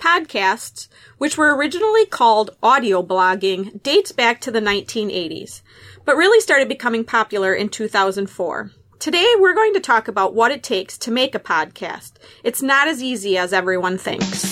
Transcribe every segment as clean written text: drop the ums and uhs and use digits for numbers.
Podcasts, which were originally called audio blogging, dates back to the 1980s, but really started becoming popular in 2004. Today, we're going to talk about what it takes to make a podcast. It's not as easy as everyone thinks.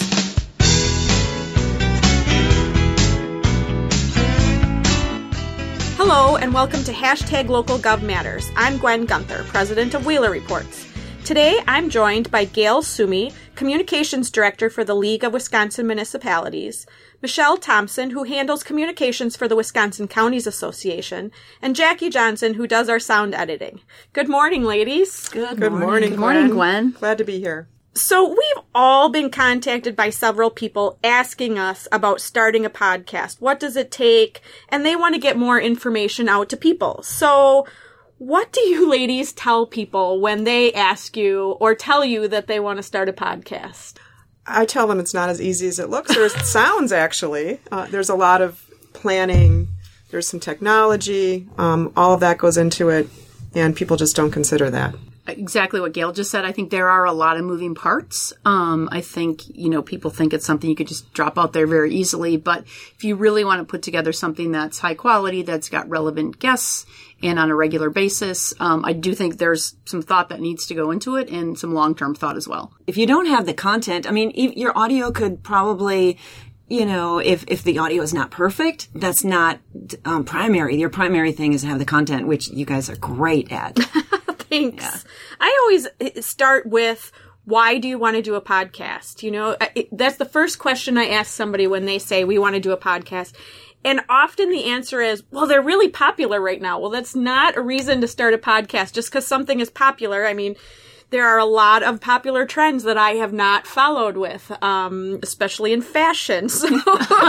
Hello, and welcome to #LocalGovMatters. I'm Gwen Gunther, president of Wheeler Reports. Today, I'm joined by Gail Sumi, Communications Director for the League of Wisconsin Municipalities, Michelle Thompson, who handles communications for the Wisconsin Counties Association, and Jackie Johnson, who does our sound editing. Good morning, ladies. Good morning, Gwen. Glad to be here. So we've all been contacted by several people asking us about starting a podcast. What does it take? And they want to get more information out to people. So what do you ladies tell people when they ask you or tell you that they want to start a podcast? I tell them it's not as easy as it looks, or as it sounds, actually. There's a lot of planning. There's some technology. All of that goes into it, and people just don't consider that. Exactly what Gail just said. I think there are a lot of moving parts. I think, people think it's something you could just drop out there very easily. But if you really want to put together something that's high quality, that's got relevant guests, and on a regular basis, I do think there's some thought that needs to go into it and some long-term thought as well. If you don't have the content, your audio could probably, if the audio is not perfect, that's not primary. Your primary thing is to have the content, which you guys are great at. Thanks. Yeah. I always start with, why do you want to do a podcast? That's the first question I ask somebody when they say, we want to do a podcast. And often the answer is, well, they're really popular right now. Well, that's not a reason to start a podcast just because something is popular. There are a lot of popular trends that I have not followed with, especially in fashion. So come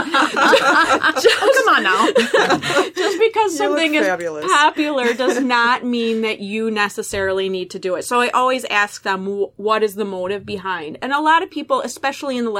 on now. Just because something is popular does not mean that you necessarily need to do it. So I always ask them, what is the motive behind? And a lot of people, especially in the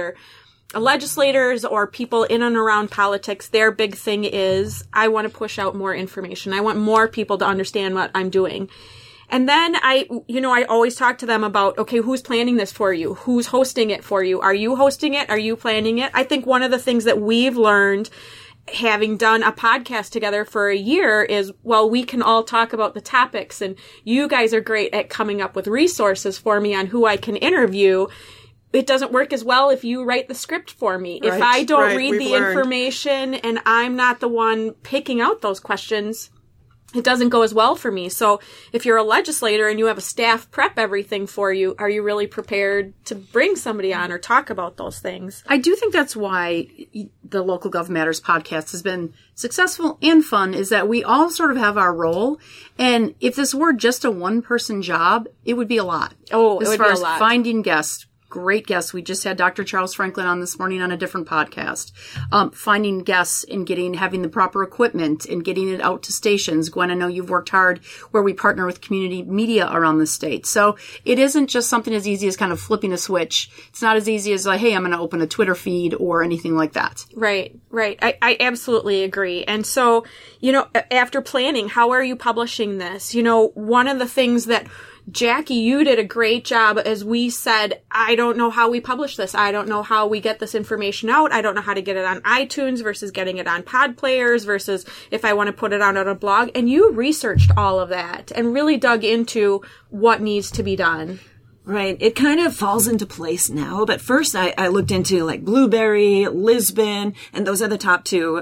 legislators or people in and around politics, their big thing is, I want to push out more information. I want more people to understand what I'm doing. And then I always talk to them about, okay, who's planning this for you? Who's hosting it for you? Are you hosting it? Are you planning it? I think one of the things that we've learned having done a podcast together for a year is, well, we can all talk about the topics, and you guys are great at coming up with resources for me on who I can interview. It doesn't work as well if you write the script for me. Right, if I don't read the information and I'm not the one picking out those questions, it doesn't go as well for me. So if you're a legislator and you have a staff prep everything for you, are you really prepared to bring somebody on or talk about those things? I do think that's why the Local Gov Matters podcast has been successful and fun, is that we all sort of have our role. And if this were just a one-person job, it would be a lot. Oh, it would be a lot. As far as finding guests. Great guests. We just had Dr. Charles Franklin on this morning on a different podcast. Finding guests and having the proper equipment and getting it out to stations. Gwen, I know you've worked hard where we partner with community media around the state. So it isn't just something as easy as kind of flipping a switch. It's not as easy as like, hey, I'm going to open a Twitter feed or anything like that. Right. I absolutely agree. And so, after planning, how are you publishing this? One of the things that Jackie, you did a great job as we said, I don't know how we publish this. I don't know how we get this information out. I don't know how to get it on iTunes versus getting it on pod players versus if I want to put it out on a blog. And you researched all of that and really dug into what needs to be done. Right. It kind of falls into place now. But first I looked into like Blueberry, Lisbon, and those are the top two.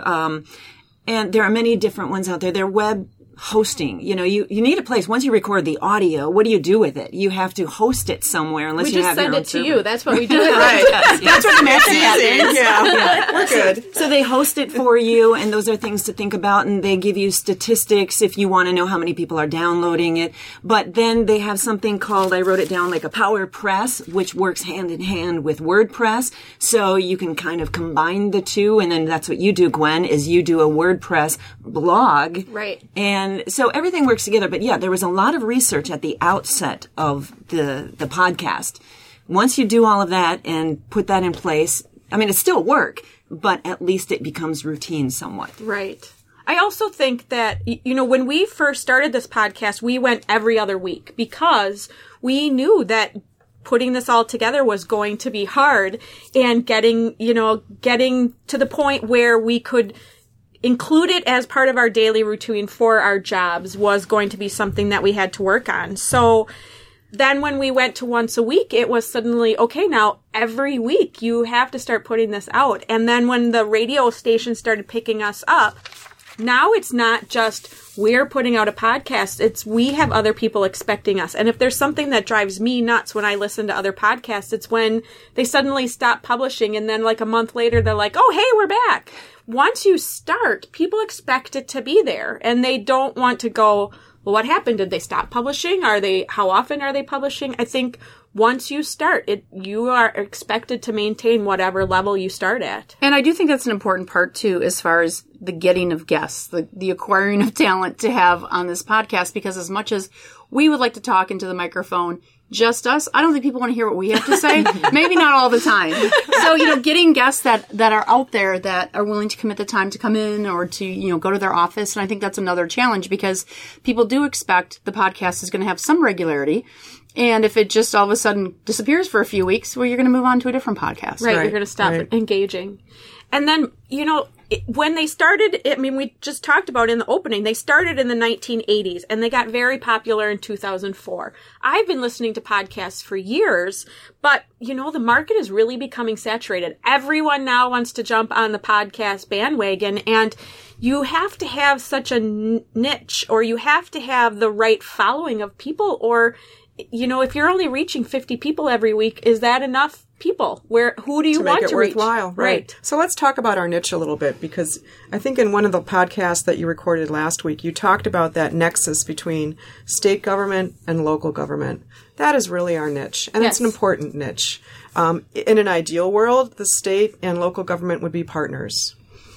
And there are many different ones out there. They're web hosting. You need a place. Once you record the audio, what do you do with it? You have to host it somewhere unless you have your own server. We just send it to you. That's what we do. Right. That's what the magic happens. Yeah. We're good. So they host it for you, and those are things to think about, and they give you statistics if you want to know how many people are downloading it. But then they have something called, I wrote it down, like a PowerPress, which works hand in hand with WordPress. So you can kind of combine the two, and then that's what you do, Gwen, is you do a WordPress blog. Right. And so everything works together. But yeah, there was a lot of research at the outset of the podcast. Once you do all of that and put that in place, it's still work, but at least it becomes routine somewhat. Right. I also think that, when we first started this podcast, we went every other week because we knew that putting this all together was going to be hard, and getting to the point where we could include it as part of our daily routine for our jobs was going to be something that we had to work on. So then when we went to once a week, it was suddenly, okay, now every week you have to start putting this out. And then when the radio station started picking us up, now it's not just we're putting out a podcast, it's we have other people expecting us. And if there's something that drives me nuts when I listen to other podcasts, it's when they suddenly stop publishing and then like a month later they're like, oh, hey, we're back. Once you start, people expect it to be there, and they don't want to go, well, what happened? Did they stop publishing? How often are they publishing? I think once you start, you are expected to maintain whatever level you start at. And I do think that's an important part, too, as far as the getting of guests, the acquiring of talent to have on this podcast, because as much as we would like to talk into the microphone, just us, I don't think people want to hear what we have to say. Maybe not all the time. So, getting guests that are out there that are willing to commit the time to come in or to, go to their office. And I think that's another challenge, because people do expect the podcast is going to have some regularity. And if it just all of a sudden disappears for a few weeks, well, you're going to move on to a different podcast. Right. You're going to stop engaging. And then, when they started, we just talked about in the opening, they started in the 1980s and they got very popular in 2004. I've been listening to podcasts for years, but, the market is really becoming saturated. Everyone now wants to jump on the podcast bandwagon, and you have to have such a niche, or you have to have the right following of people, or, if you're only reaching 50 people every week, is that enough people? Who do you want to reach? To make it worthwhile, right. So let's talk about our niche a little bit, because I think in one of the podcasts that you recorded last week, you talked about that nexus between state government and local government. That is really our niche, and it's an important niche. In an ideal world, the state and local government would be partners.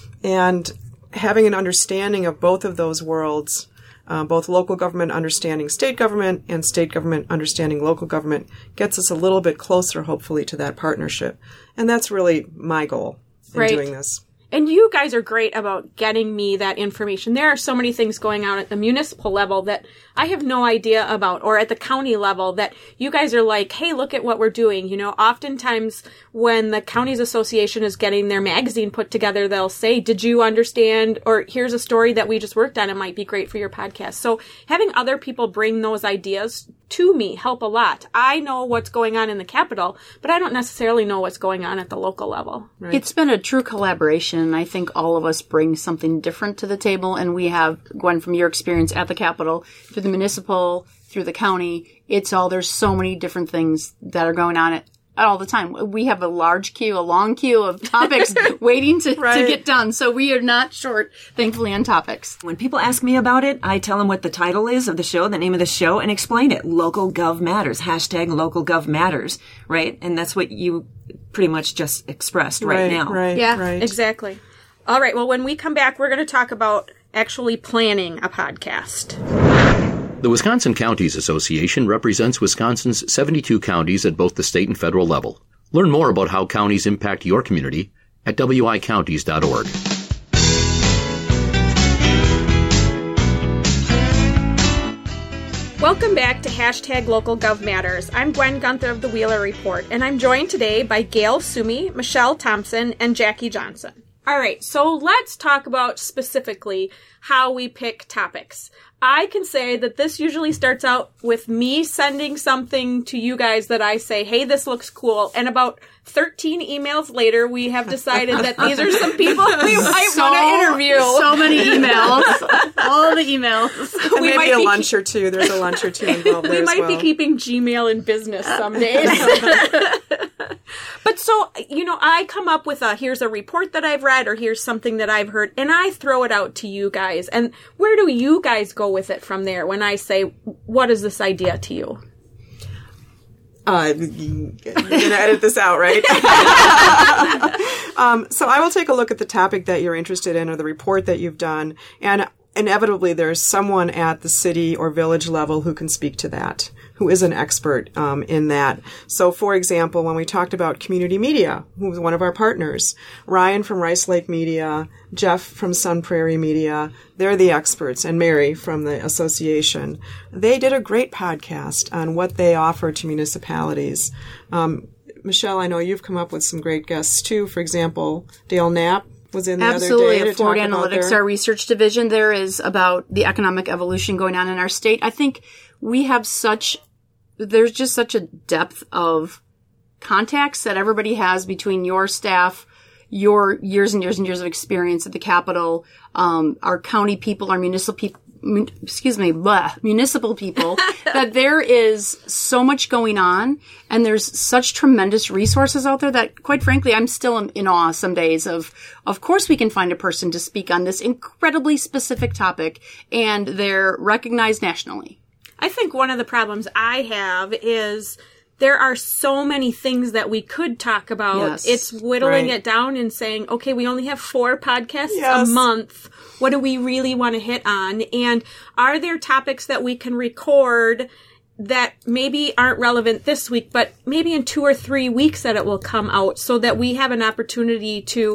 And having an understanding of both of those worlds, both local government understanding state government and state government understanding local government, gets us a little bit closer, hopefully, to that partnership. And that's really my goal in doing this. And you guys are great about getting me that information. There are so many things going on at the municipal level that I have no idea about, or at the county level that you guys are like, hey, look at what we're doing. Oftentimes when the county's association is getting their magazine put together, they'll say, did you understand, or here's a story that we just worked on. It might be great for your podcast. So having other people bring those ideas to me help a lot. I know what's going on in the Capitol, but I don't necessarily know what's going on at the local level. Right. It's been a true collaboration. I think all of us bring something different to the table, and we have, Gwen, from your experience at the Capitol, through the municipal, through the county, there's so many different things that are going on at all the time. We have a long queue of topics waiting to get done. So we are not short, thankfully, on topics. When people ask me about it, I tell them what the title is of the show, the name of the show, and explain it. Local Gov Matters, #Local Gov Matters, right? And that's what you pretty much just expressed right now. Right. Exactly. All right. Well, when we come back, we're going to talk about actually planning a podcast. The Wisconsin Counties Association represents Wisconsin's 72 counties at both the state and federal level. Learn more about how counties impact your community at wicounties.org. Welcome back to #Local Gov Matters. I'm Gwen Gunther of the Wheeler Report, and I'm joined today by Gail Sumi, Michelle Thompson, and Jackie Johnson. All right, so let's talk about specifically how we pick topics. I can say that this usually starts out with me sending something to you guys that I say, hey, this looks cool. And about 13 emails later, we have decided that these are some people we might want to interview. So many emails. All the emails. And maybe a lunch or two. There's a lunch or two involved there We as might well. be keeping Gmail in business some days. But so, I come up with here's a report that I've read, or here's something that I've heard, and I throw it out to you guys. And where do you guys go with it from there when I say, what is this idea to you? You're going to edit this out, right? So I will take a look at the topic that you're interested in or the report that you've done. And inevitably there's someone at the city or village level who can speak to that, who is an expert in that. So, for example, when we talked about community media, who was one of our partners, Ryan from Rice Lake Media, Jeff from Sun Prairie Media, they're the experts, and Mary from the association. They did a great podcast on what they offer to municipalities. Michelle, I know you've come up with some great guests too. For example, Dale Knapp was in the Absolutely. other day to Florida talk about Analytics, our research division, there is about the economic evolution going on in our state. I think we have there's just such a depth of contacts that everybody has between your staff, your years and years and years of experience at the Capitol, our county people, our municipal people, that there is so much going on, and there's such tremendous resources out there that, quite frankly, I'm still in awe some days of course we can find a person to speak on this incredibly specific topic, and they're recognized nationally. I think one of the problems I have is there are so many things that we could talk about. Yes, it's whittling right. it down and saying, okay, we only have 4 podcasts Yes. a month. What do we really want to hit on? And are there topics that we can record that maybe aren't relevant this week, but maybe in 2 or 3 weeks that it will come out, so that we have an opportunity to,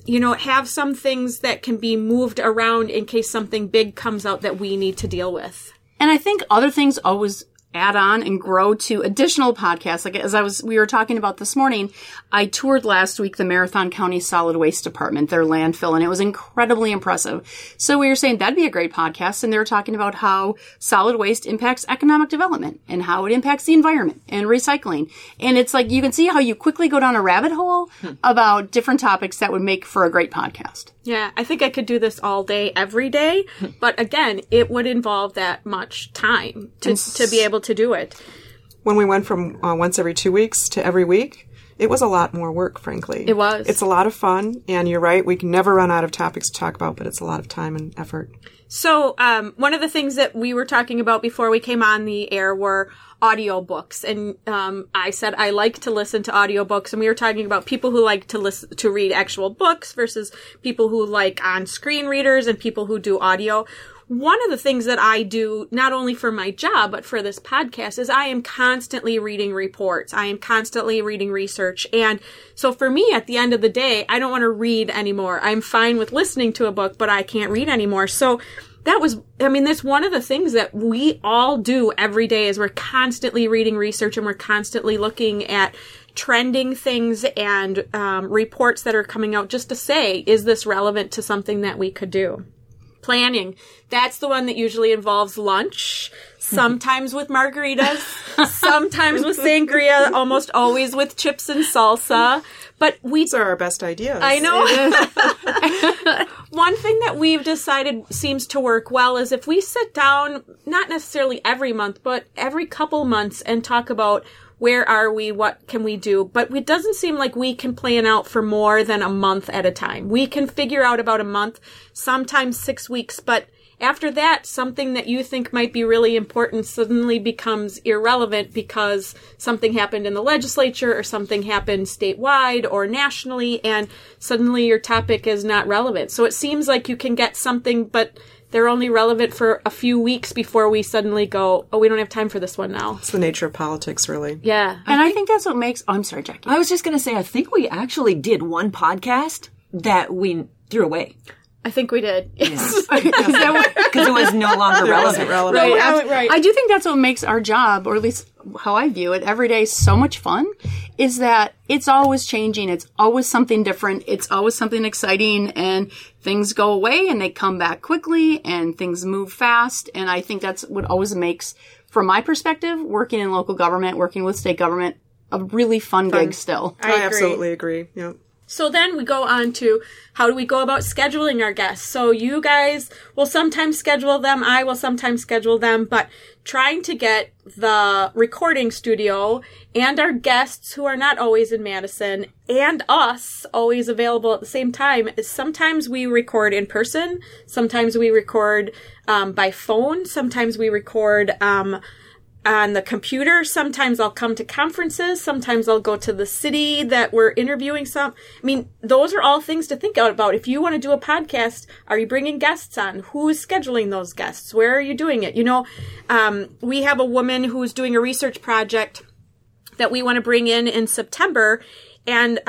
have some things that can be moved around in case something big comes out that we need to deal with. And I think other things always add on and grow to additional podcasts. Like we were talking about this morning, I toured last week the Marathon County Solid Waste Department, their landfill, and it was incredibly impressive. So we were saying that'd be a great podcast, and they were talking about how solid waste impacts economic development and how it impacts the environment and recycling. And it's like you can see how you quickly go down a rabbit hole about different topics that would make for a great podcast. Yeah, I think I could do this all day, every day. But again, it would involve that much time to be able to do it. When we went from once every 2 weeks to every week, it was a lot more work, frankly. It was. It's a lot of fun, and you're right, we can never run out of topics to talk about, but it's a lot of time and effort. So one of the things that we were talking about before we came on the air were audiobooks. And I said I like to listen to audiobooks, and we were talking about people who like to read actual books versus people who like on-screen readers and people who do audio. One of the things that I do, not only for my job, but for this podcast, is I am constantly reading reports. I am constantly reading research. And so for me, at the end of the day, I don't want to read anymore. I'm fine with listening to a book, but I can't read anymore. So that's one of the things that we all do every day, is we're constantly reading research, and we're constantly looking at trending things and reports that are coming out just to say, is this relevant to something that we could do? Planning. That's the one that usually involves lunch, sometimes with margaritas, sometimes with sangria, almost always with chips and salsa. But These are our best ideas. I know. One thing that we've decided seems to work well is if we sit down, not necessarily every month, but every couple months, and talk about where are we, what can we do. But it doesn't seem like we can plan out for more than a month at a time. We can figure out about a month, sometimes 6 weeks, but after that, something that you think might be really important suddenly becomes irrelevant because something happened in the legislature or something happened statewide or nationally, and suddenly your topic is not relevant. So it seems like you can get something, but they're only relevant for a few weeks before we suddenly go, oh, we don't have time for this one now. It's the nature of politics, really. Yeah. And I think that's what makes... Oh, I'm sorry, Jackie. I was just going to say, I think we actually did one podcast that we threw away. I think we did. Yes. Because it was no longer relevant. Right. I do think that's what makes our job, or at least how I view it, every day so much fun, is that it's always changing. It's always something different. It's always something exciting, and things go away and they come back quickly and things move fast. And I think that's what always makes, from my perspective, working in local government, working with state government, a really fun gig still. I absolutely agree. Yeah. So then we go on to how do we go about scheduling our guests. So you guys will sometimes schedule them. I will sometimes schedule them. But trying to get the recording studio and our guests, who are not always in Madison, and us always available at the same time, is sometimes we record in person. Sometimes we record by phone. Sometimes we record on the computer. Sometimes I'll come to conferences. Sometimes I'll go to the city that we're interviewing some. I mean, those are all things to think about. If you want to do a podcast, are you bringing guests on? Who is scheduling those guests? Where are you doing it? We have a woman who's doing a research project that we want to bring in September. And,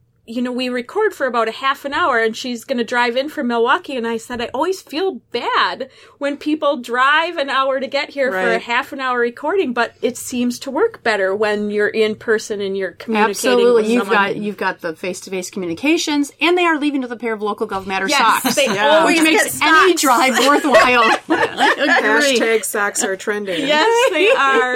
we record for about a half an hour, and she's going to drive in from Milwaukee. And I said, I always feel bad when people drive an hour to get here for a half an hour recording, but it seems to work better when you're in person and you're communicating Absolutely. with someone. You've got the face-to-face communications, and they are leaving with a pair of Local Gov Matter Yes, socks. they always which get makes any socks. drive worthwhile. Hashtag socks are trending. Yes, they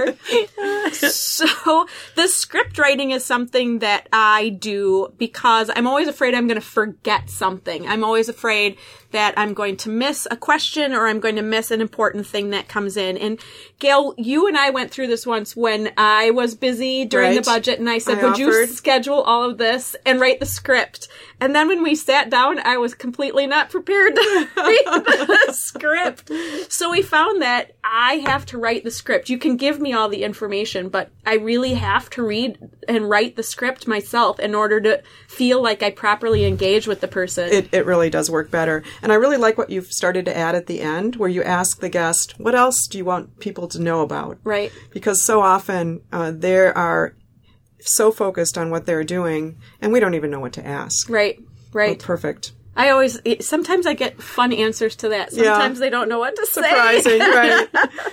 are. So the script writing is something that I do because I'm always afraid I'm going to forget something. I'm always afraid that I'm going to miss a question or I'm going to miss an important thing that comes in. And Gail, you and I went through this once when I was busy during the budget, and I said, would you schedule all of this and write the script? And then when we sat down, I was completely not prepared to read the script. So we found that I have to write the script. You can give me all the information, but I really have to read and write the script myself in order to feel like I properly engage with the person. It really does work better. And I really like what you've started to add at the end, where you ask the guest, what else do you want people to know about? Right. Because so often they are so focused on what they're doing, and we don't even know what to ask. Right. Oh, perfect. Sometimes I get fun answers to that. Sometimes they don't know what to say. Surprising, right.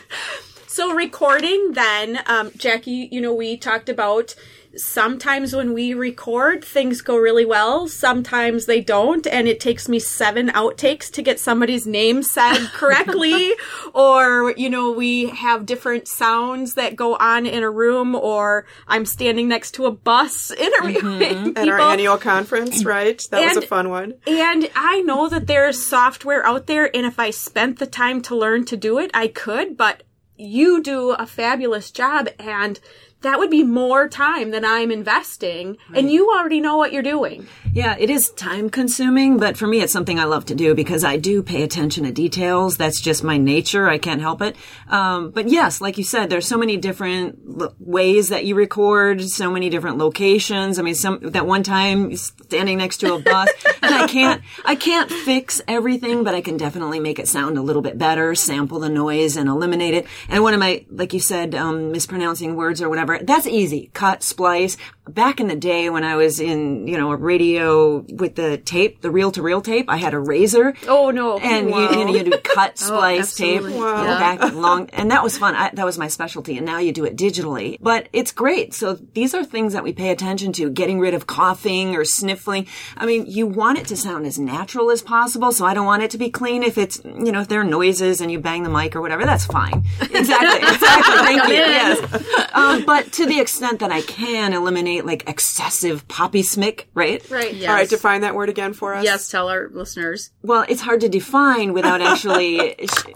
So recording then, Jackie, we talked about sometimes when we record, things go really well. Sometimes they don't, and it takes me 7 outtakes to get somebody's name said correctly. Or, we have different sounds that go on in a room, or I'm standing next to a bus interviewing people. At our annual conference, right? That was a fun one. And I know that there's software out there, and if I spent the time to learn to do it, I could, but you do a fabulous job, and that would be more time than I'm investing, and you already know what you're doing. Yeah, it is time consuming, but for me, it's something I love to do because I do pay attention to details. That's just my nature. I can't help it. But yes, like you said, there's so many different ways that you record, so many different locations. I mean, that one time standing next to a bus, and I can't fix everything, but I can definitely make it sound a little bit better, sample the noise and eliminate it. And one of my, like you said, mispronouncing words or whatever, that's easy. Cut, splice. Back in the day when I was in, a radio with the tape, the reel-to-reel tape, I had a razor. Oh, no. And you do cut, splice, tape. Wow. Back long. And that was fun. That was my specialty. And now you do it digitally. But it's great. So these are things that we pay attention to. Getting rid of coughing or sniffling. I mean, you want it to sound as natural as possible. So I don't want it to be clean. If it's, if there are noises and you bang the mic or whatever, that's fine. Exactly. Thank you. Yes. But to the extent that I can eliminate like excessive poppy smick, right? Right. Yes. All right, define that word again for us. Yes, tell our listeners. Well, it's hard to define without actually...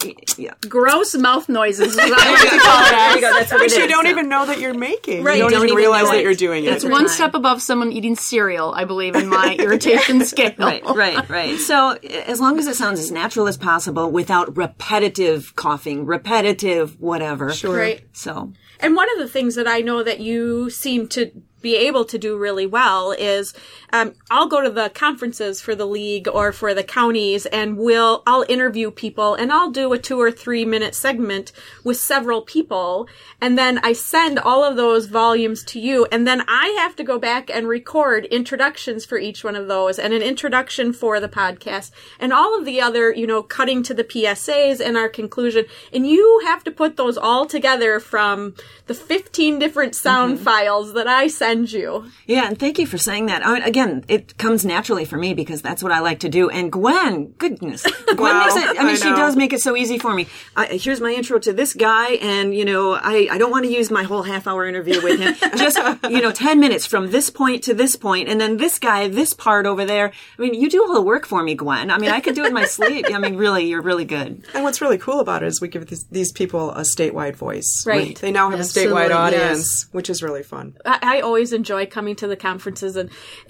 Gross mouth noises is what I There you go. That's what Which it you is. don't even know that you're making. Right. You don't even realize that you're doing it. It's one step above someone eating cereal, I believe, in my irritation scale. Right. So as long as it sounds as natural as possible without repetitive coughing, repetitive whatever. Sure. Right. So... And one of the things that I know that you seem to be able to do really well is I'll go to the conferences for the league or for the counties, and I'll interview people, and I'll do a 2 or 3 minute segment with several people, and then I send all of those volumes to you, and then I have to go back and record introductions for each one of those, and an introduction for the podcast, and all of the other, cutting to the PSAs and our conclusion, and you have to put those all together from the 15 different sound files that I send you. Yeah, and thank you for saying that. I mean, again, it comes naturally for me because that's what I like to do. And Gwen, goodness, Gwen makes it. I mean, she does make it so easy for me. Here's my intro to this guy, and I don't want to use my whole half-hour interview with him. Just 10 minutes from this point to this point, and then this guy, this part over there. I mean, you do all the work for me, Gwen. I mean, I could do it in my sleep. I mean, really, you're really good. And what's really cool about it is we give these people a statewide voice. Right. They now have Absolutely, a statewide audience, yes. which is really fun. I always enjoy coming to the conferences, and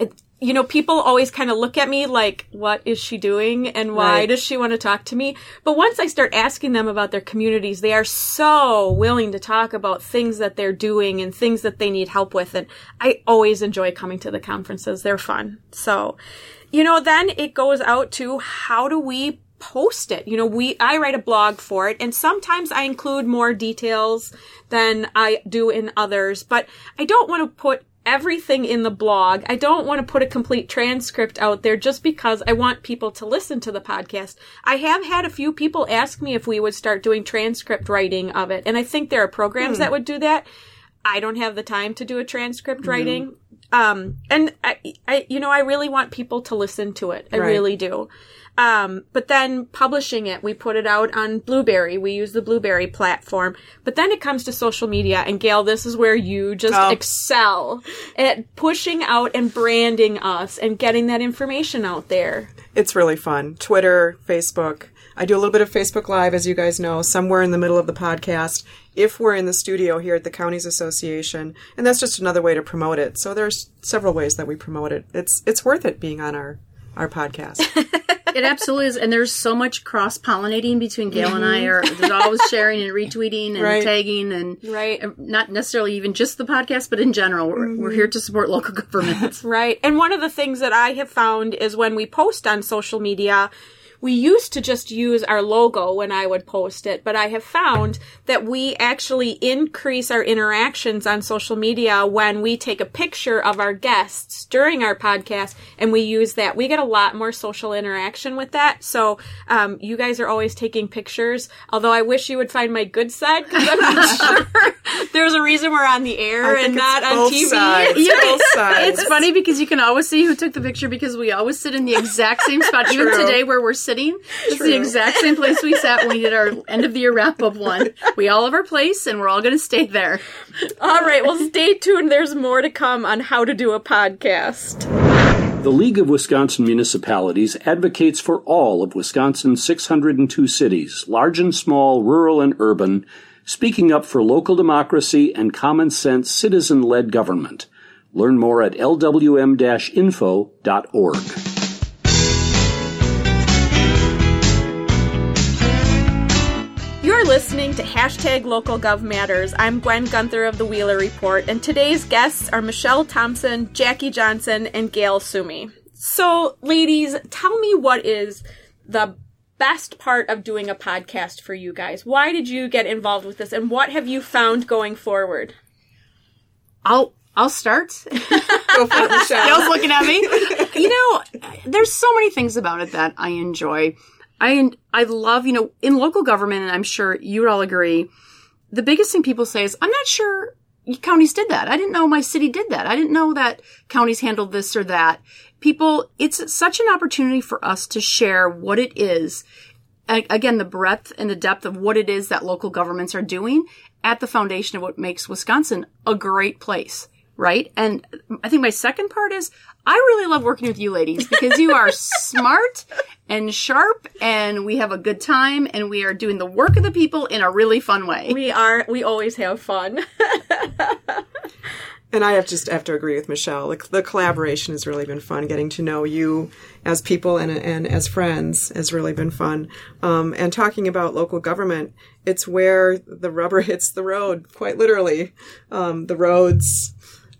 people always kind of look at me like, what is she doing and why does she want to talk to me? But once I start asking them about their communities, they are so willing to talk about things that they're doing and things that they need help with. And I always enjoy coming to the conferences. They're fun. So, then it goes out to how do we post it? I write a blog for it, and sometimes I include more details than I do in others, but I don't want to put everything in the blog. I don't want to put a complete transcript out there just because I want people to listen to the podcast. I have had a few people ask me if we would start doing transcript writing of it, and I think there are programs that would do that. I don't have the time to do a transcript writing. And I really want people to listen to it. I really do. But then publishing it, we put it out on Blueberry. We use the Blueberry platform. But then it comes to social media. And Gail, this is where you just excel at pushing out and branding us and getting that information out there. It's really fun. Twitter, Facebook. I do a little bit of Facebook Live, as you guys know, somewhere in the middle of the podcast, if we're in the studio here at the Counties Association. And that's just another way to promote it. So there's several ways that we promote it. It's worth it being on our podcast. It absolutely is. And there's so much cross-pollinating between Gail and I. There's always sharing and retweeting and tagging and not necessarily even just the podcast, but in general. We're here to support local governments. Right. And one of the things that I have found is when we post on social media, we used to just use our logo when I would post it, but I have found that we actually increase our interactions on social media when we take a picture of our guests during our podcast and we use that. We get a lot more social interaction with that. So you guys are always taking pictures, although I wish you would find my good side because I'm not sure there's a reason we're on the air and not on TV. Both sides. It's funny because you can always see who took the picture because we always sit in the exact same spot. Even today where we're sitting, it's the exact same place we sat when we did our end of the year wrap up one. We all have our place and we're all going to stay there. All right. Well, stay tuned. There's more to come on how to do a podcast. The League of Wisconsin Municipalities advocates for all of Wisconsin's 602 cities, large and small, rural and urban, speaking up for local democracy and common sense citizen-led government. Learn more at lwm-info.org. You're listening to #LocalGovMatters. I'm Gwen Gunther of the Wheeler Report, and today's guests are Michelle Thompson, Jackie Johnson, and Gail Sumi. So, ladies, tell me what is the best part of doing a podcast for you guys. Why did you get involved with this, and what have you found going forward? I'll start. Go for it, Michelle. Gail's looking at me. There's so many things about it that I enjoy. I love, in local government, and I'm sure you would all agree, the biggest thing people say is, I'm not sure counties did that. I didn't know my city did that. I didn't know that counties handled this or that. It's such an opportunity for us to share what it is. Again, the breadth and the depth of what it is that local governments are doing at the foundation of what makes Wisconsin a great place. Right? And I think my second part is I really love working with you ladies because you are smart and sharp and we have a good time and we are doing the work of the people in a really fun way. We always have fun. And I have to agree with Michelle. The collaboration has really been fun. Getting to know you as people and as friends has really been fun. And talking about local government, it's where the rubber hits the road, quite literally. The roads,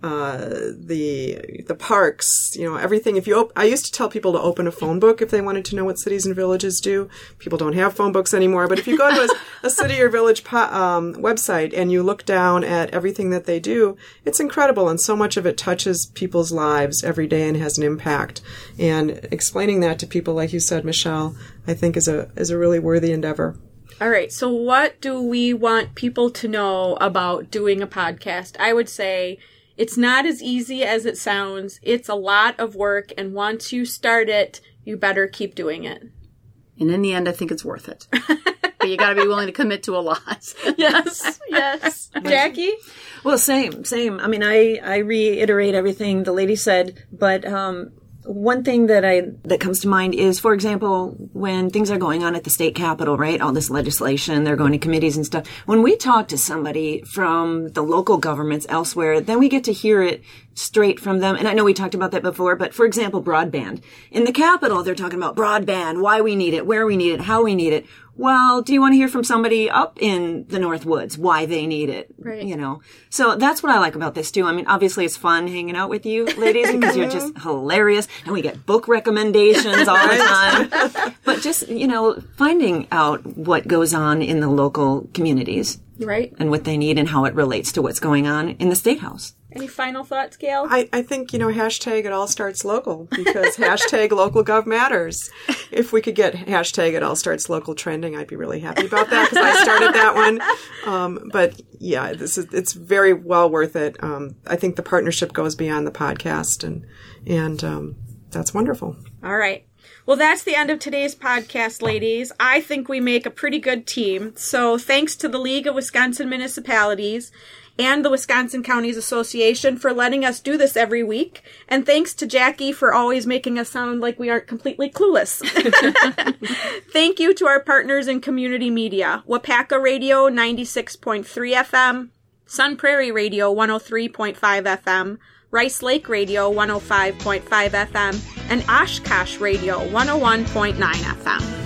the parks, everything. I used to tell people to open a phone book if they wanted to know what cities and villages do. People don't have phone books anymore, but if you go to a city or village website and you look down at everything that they do, it's incredible. And so much of it touches people's lives every day and has an impact. And explaining that to people, like you said, Michelle, I think is a really worthy endeavor. All right. So what do we want people to know about doing a podcast? I would say it's not as easy as it sounds. It's a lot of work, and once you start it, you better keep doing it. And in the end, I think it's worth it. But you got to be willing to commit to a lot. Yes. Jackie? Well, same. I mean, I reiterate everything the lady said, but one thing that comes to mind is, for example, when things are going on at the state capitol, right? All this legislation, they're going to committees and stuff. When we talk to somebody from the local governments elsewhere, then we get to hear it straight from them. And I know we talked about that before, but for example, broadband. In the Capitol, they're talking about broadband, why we need it, where we need it, how we need it. Well, do you want to hear from somebody up in the North Woods why they need it? Right. You know, so that's what I like about this too. I mean, obviously it's fun hanging out with you ladies because you're just hilarious and we get book recommendations all the time. But just, you know, finding out what goes on in the local communities. Right. And what they need and how it relates to what's going on in the State House. Any final thoughts, Gail? I think, hashtag it all starts local because hashtag local gov matters. If we could get hashtag it all starts local trending, I'd be really happy about that because I started that one. But yeah, it's very well worth it. I think the partnership goes beyond the podcast and that's wonderful. All right. Well, that's the end of today's podcast, ladies. I think we make a pretty good team. So thanks to the League of Wisconsin Municipalities and the Wisconsin Counties Association for letting us do this every week. And thanks to Jackie for always making us sound like we aren't completely clueless. Thank you to our partners in community media, Wapaka Radio 96.3 FM, Sun Prairie Radio 103.5 FM, Rice Lake Radio 105.5 FM, and Oshkosh Radio 101.9 FM.